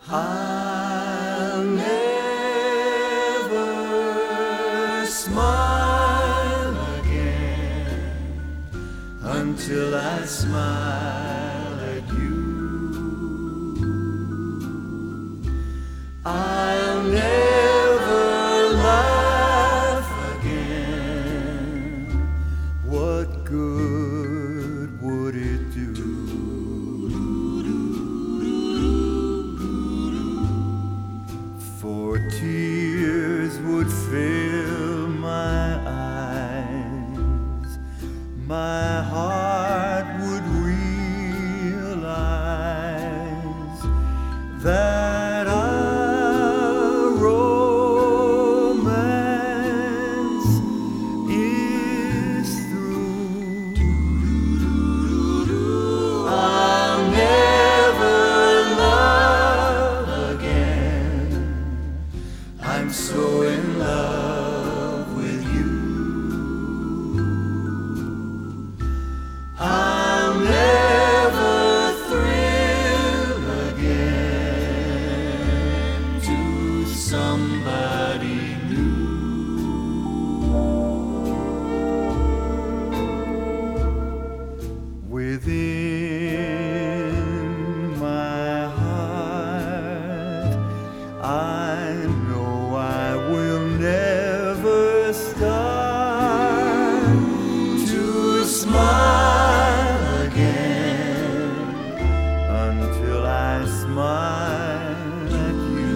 I'll never smile again until I smile at you. I'll never laugh again. What good would it do? For tears would fill my eyes, my heart would realize that our romance is through. I'll never love again. I'm so in love with you. I'll never thrill again to somebody new. Within my heart, I know I will never start to smile again until I smile at you.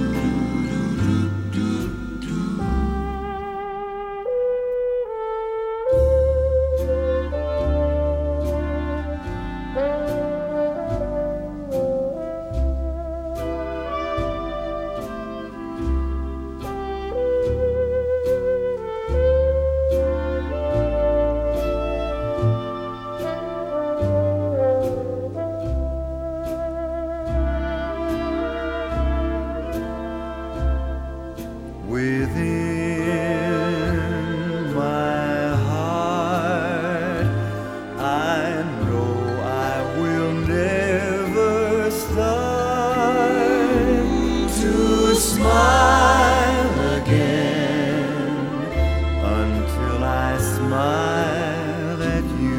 Within my heart, I know I will never start to smile again until I smile at you.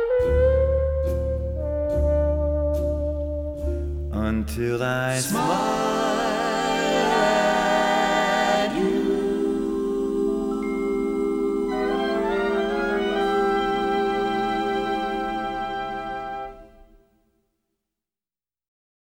Until I smile